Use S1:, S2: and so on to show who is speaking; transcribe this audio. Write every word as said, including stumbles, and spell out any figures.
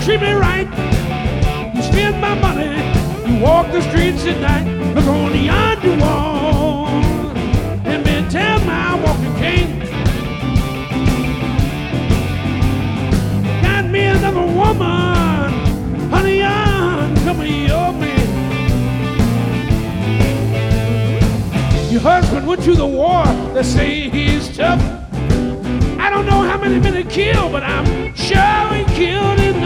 S1: treat me right. You spend my money, you walk the streets at night. Look on the yonder wall, and been tell my walking cane. Got me another woman, honey, I'm coming your man. Your husband went to the war, they say he's tough. I don't know how many men he killed, but I'm sure he killed enough.